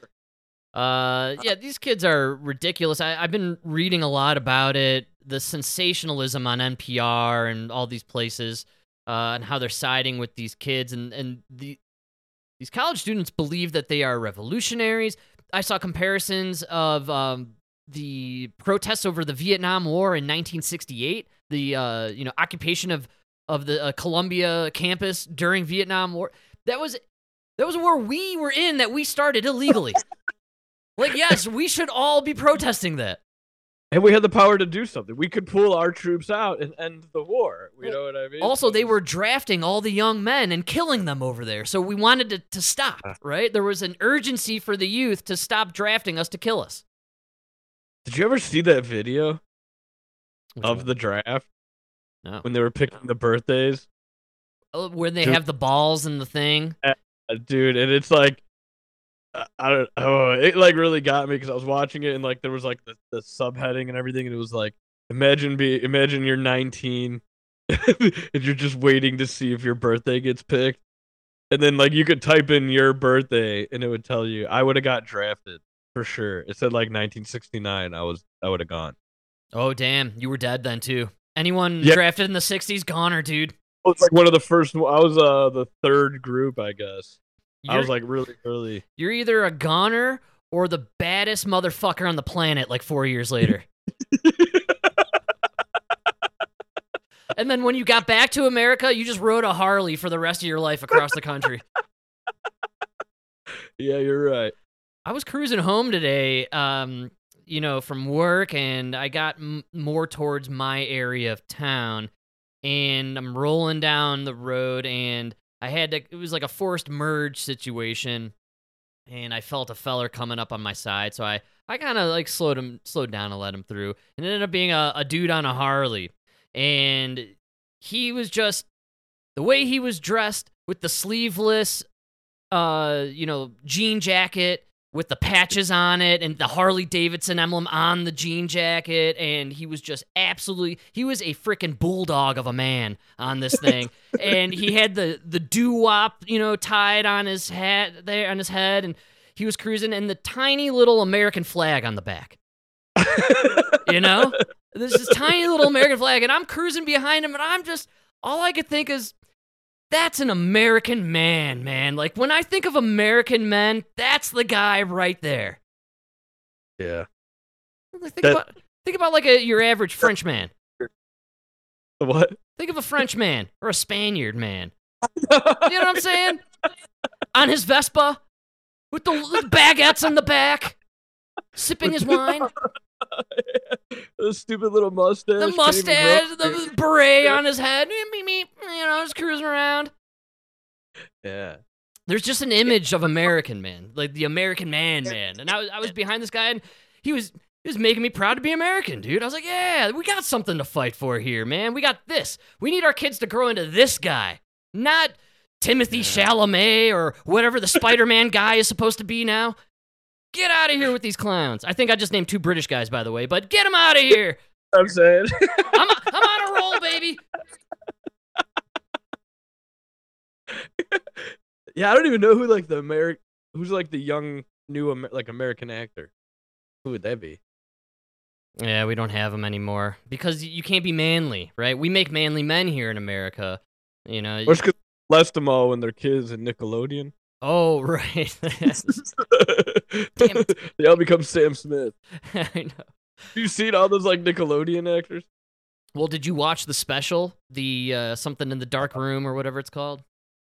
Yeah, these kids are ridiculous. I've been reading a lot about it, the sensationalism on NPR and all these places, and how they're siding with these kids, and these college students believe that they are revolutionaries. I saw comparisons of the protests over the Vietnam War in 1968, the occupation of the Columbia campus during Vietnam War. That was a war we were in that we started illegally. Like, yes, we should all be protesting that. And we had the power to do something. We could pull our troops out and end the war. You know what I mean? Also, they were drafting all the young men and killing them over there. So we wanted to stop, right? There was an urgency for the youth to stop drafting us to kill us. Did you ever see that video of the draft? No. When they were picking the birthdays? Where they have the balls and the thing? Dude, and it's like, I don't know. It like really got me because I was watching it and like there was like the subheading and everything, and it was like, imagine you're 19 and you're just waiting to see if your birthday gets picked, and then like you could type in your birthday and it would tell you. I would have got drafted for sure. It said like 1969. I would have gone. Oh damn, you were dead then too. Anyone Yeah. drafted in the 60s, goner, dude. It was like one of the first. I was the third group, I guess. I was like really early. You're either a goner or the baddest motherfucker on the planet like 4 years later. And then when you got back to America, you just rode a Harley for the rest of your life across the country. Yeah, you're right. I was cruising home today, from work, and I got more towards my area of town, and I'm rolling down the road, and it was like a forced merge situation, and I felt a feller coming up on my side, so I kind of like slowed down and let him through, and it ended up being a dude on a Harley, and he was just, the way he was dressed with the sleeveless, jean jacket with the patches on it and the Harley Davidson emblem on the jean jacket, and he was just he was a freaking bulldog of a man on this thing. And he had the doo-wop, tied on his hat there on his head, and he was cruising, and the tiny little American flag on the back. There's this tiny little American flag, and I'm cruising behind him, and all I could think is, that's an American man, man. Like, when I think of American men, that's the guy right there. Yeah. Like, think about like your average French man. What? Think of a French man or a Spaniard man. You know what I'm saying? On his Vespa, with the baguettes on the back, sipping his wine. The stupid little mustache. The mustache, the beret on his head. You know, just cruising around. Yeah. There's just an image of American man, like the American man. And I was behind this guy, and he was making me proud to be American, dude. I was like, yeah, we got something to fight for here, man. We got this. We need our kids to grow into this guy, not Timothy Chalamet or whatever the Spider-Man guy is supposed to be now. Get out of here with these clowns. I think I just named 2 British guys, by the way, but get them out of here. I'm saying. I'm on a roll, baby. Yeah, I don't even know who like who's like the young new American actor. Who would that be? Yeah, we don't have them anymore because you can't be manly, right? We make manly men here in America, you know. Or because left them all when they're kids in Nickelodeon. Oh, right. Damn it. They all become Sam Smith. I know. You seen all those like Nickelodeon actors? Well, did you watch the special, the something in the dark room or whatever it's called?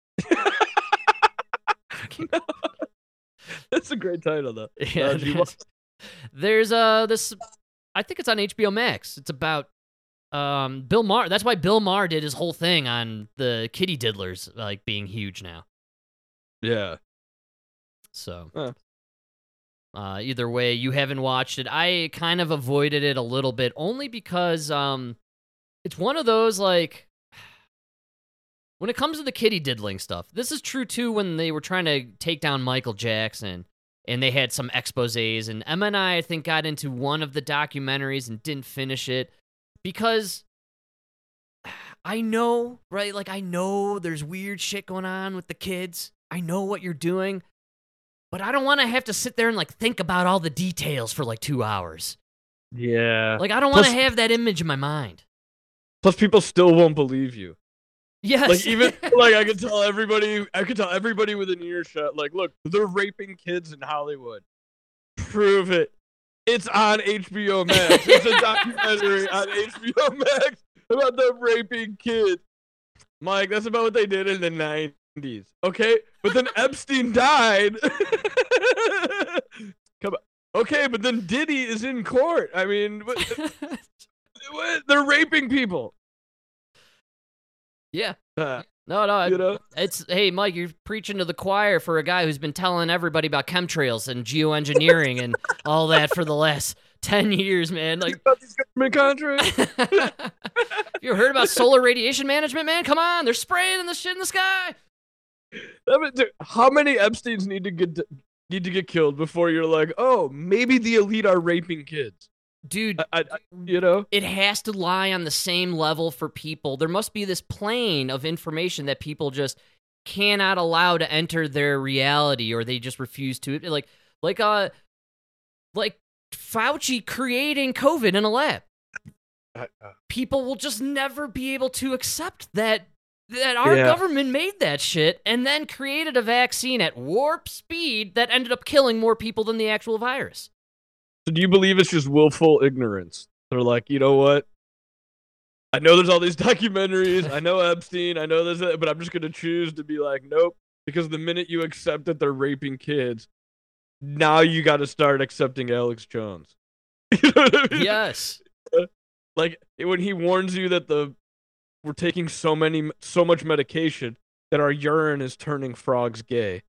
No. That's a great title, though. Yeah, there's this. I think it's on HBO Max. It's about Bill Maher. That's why Bill Maher did his whole thing on the kitty diddlers like being huge now. Yeah. So, either way, you haven't watched it. I kind of avoided it a little bit only because it's one of those like. When it comes to the kitty diddling stuff, this is true too when they were trying to take down Michael Jackson and they had some exposés, and Emma and I think, got into one of the documentaries and didn't finish it because I know, right? Like, I know there's weird shit going on with the kids. I know what you're doing, but I don't want to have to sit there and like think about all the details for like 2 hours. Yeah. Like, I don't want to have that image in my mind. Plus, people still won't believe you. Yes. Like, even like I could tell everybody within earshot, like, look, they're raping kids in Hollywood. Prove it. It's on HBO Max. It's a documentary on HBO Max about them raping kids. Mike, that's about what they did in the 90s. Okay? But then Epstein died. Come on. Okay, but then Diddy is in court. I mean, they're raping people. Yeah. No, You know? it's, hey, Mike, you're preaching to the choir for a guy who's been telling everybody about chemtrails and geoengineering and all that for the last 10 years, man. Like, About these government contracts? you heard about solar radiation management, man? Come on, they're spraying the shit in the sky. I mean, dude, how many Epsteins need to get killed before you're like, oh, maybe the elite are raping kids? Dude, You know? it has to lie on the same level for people. There must be this plane of information that people just cannot allow to enter their reality, or they just refuse to. Like Fauci creating COVID in a lab. People will just never be able to accept that our government made that shit and then created a vaccine at warp speed that ended up killing more people than the actual virus. So do you believe it's just willful ignorance? They're like, you know what? I know there's all these documentaries. I know Epstein. I know this, but I'm just going to choose to be like, nope. Because the minute you accept that they're raping kids, now you got to start accepting Alex Jones. You know what I mean? Yes. Like, when he warns you that we're taking so much medication that our urine is turning frogs gay.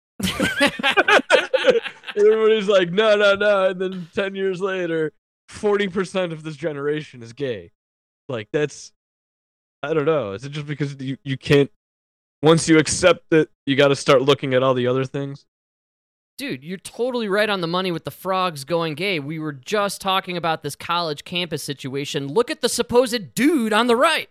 Everybody's like, no. And then 10 years later, 40% of this generation is gay. Like, that's, I don't know. Is it just because you can't, once you accept it, you got to start looking at all the other things? Dude, you're totally right on the money with the frogs going gay. We were just talking about this college campus situation. Look at the supposed dude on the right.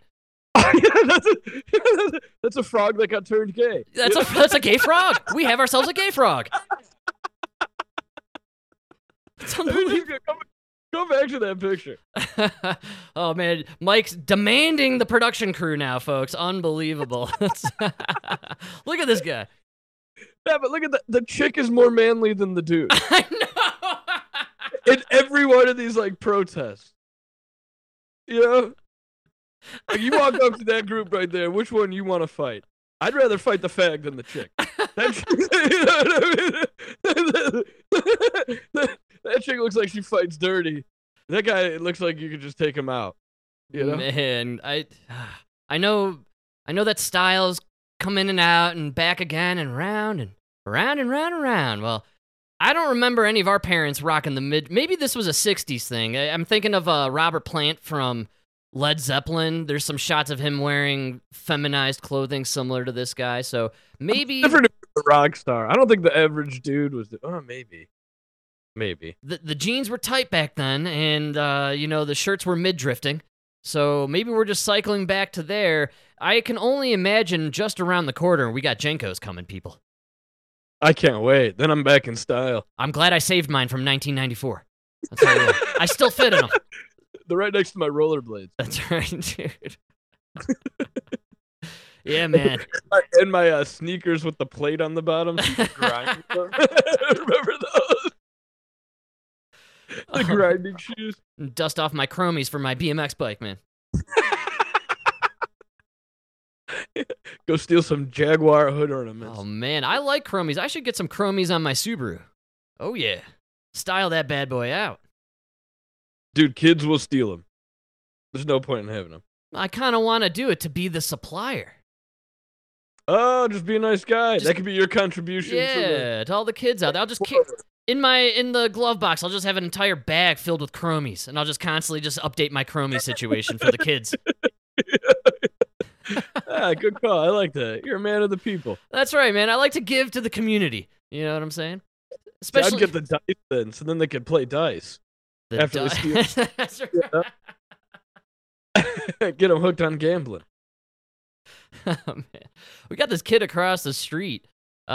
That's a frog that got turned gay. That's a gay frog. We have ourselves a gay frog. It's unbelievable. Go back to that picture. Oh man, Mike's demanding the production crew now, folks. Unbelievable. Look at this guy. Yeah, but look at the chick is more manly than the dude. I know. In every one of these like protests. You know? Like, you walk up to that group right there, which one you want to fight? I'd rather fight the fag than the chick. You know what I mean? That chick looks like she fights dirty. That guy, it looks like you could just take him out. You know? Man, I know that styles come in and out and back again and round and around and round and round. Well, I don't remember any of our parents rocking the maybe this was a 60s thing. I'm thinking of Robert Plant from Led Zeppelin. There's some shots of him wearing feminized clothing similar to this guy. So maybe different rock star. I don't think the average dude was. Maybe. The jeans were tight back then, and the shirts were mid-drifting. So maybe we're just cycling back to there. I can only imagine just around the corner we got Jenkos coming, people. I can't wait. Then I'm back in style. I'm glad I saved mine from 1994. That's all right. I still fit in them. They're right next to my rollerblades. That's right, dude. Yeah, man. And my sneakers with the plate on the bottom. So you can grind them. Remember those? The grinding shoes. Dust off my chromies for my BMX bike, man. Go steal some Jaguar hood ornaments. Oh, man. I like chromies. I should get some chromies on my Subaru. Oh, yeah. Style that bad boy out. Dude, kids will steal them. There's no point in having them. I kind of want to do it to be the supplier. Oh, just be a nice guy. That could be your contribution. Yeah, to all the kids out there. I'll just kick in the glove box. I'll just have an entire bag filled with chromies, and I'll just constantly just update my chromie situation for the kids. Good call. I like that. You're a man of the people. That's right, man. I like to give to the community. You know what I'm saying? Especially, I'd get the dice then, so then they could play dice. After they steal. That's right. Get them hooked on gambling. Oh, man. We got this kid across the street.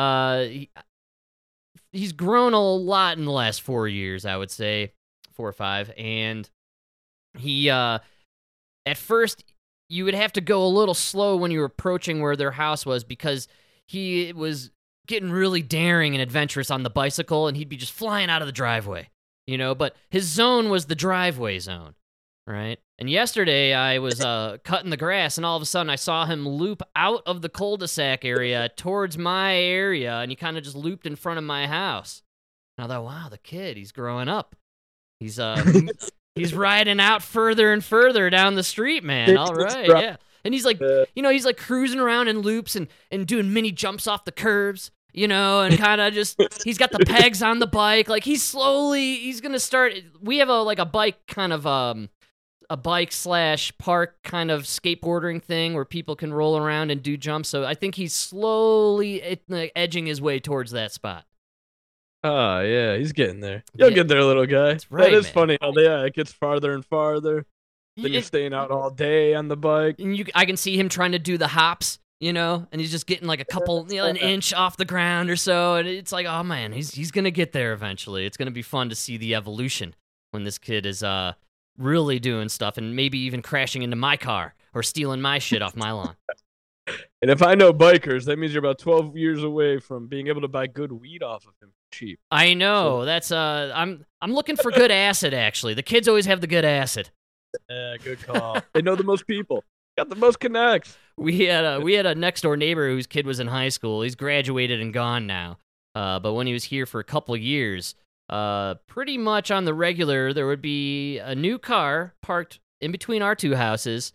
He's grown a lot in the last 4 years, I would say, 4 or 5. And he, at first, you would have to go a little slow when you were approaching where their house was because he was getting really daring and adventurous on the bicycle, and he'd be just flying out of the driveway, but his zone was the driveway zone, right? And yesterday I was cutting the grass, and all of a sudden I saw him loop out of the cul-de-sac area towards my area, and he kind of just looped in front of my house. And I thought, wow, the kid, he's growing up. He's he's riding out further and further down the street, man. All right, yeah. And he's like, he's like cruising around in loops and doing mini jumps off the curbs, and kind of just, he's got the pegs on the bike. Like he's gonna start. We have a bike kind of a bike / park kind of skateboarding thing where people can roll around and do jumps. So I think he's slowly edging his way towards that spot. Oh, yeah, he's getting there. You'll get there, little guy. That's right, that is man. funny how it gets farther and farther. Then you're staying out all day on the bike. And I can see him trying to do the hops, and he's just getting like a couple, an inch off the ground or so. And it's like, oh, man, he's going to get there eventually. It's going to be fun to see the evolution when this kid is really doing stuff and maybe even crashing into my car or stealing my shit off my lawn. And if I know bikers, that means you're about 12 years away from being able to buy good weed off of him cheap. I know. So, that's I'm looking for good acid, actually. The kids always have the good acid. Yeah, good call. They know the most people. Got the most connects. We had a next door neighbor whose kid was in high school. He's graduated and gone now. But when he was here for a couple of years, pretty much on the regular, there would be a new car parked in between our two houses,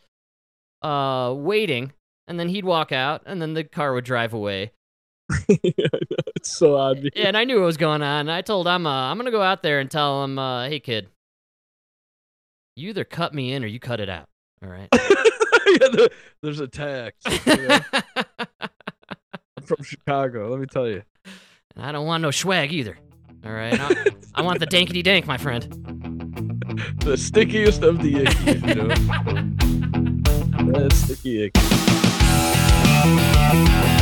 waiting. And then he'd walk out, and then the car would drive away. Yeah, it's so obvious. Yeah, and I knew what was going on. I told him, I'm going to go out there and tell him, hey, kid, you either cut me in or you cut it out, all right? Yeah, there's a tax. I'm from Chicago, let me tell you. I don't want no swag either, all right? I want the dankety-dank, my friend. The stickiest of the icky, That's sticky icky.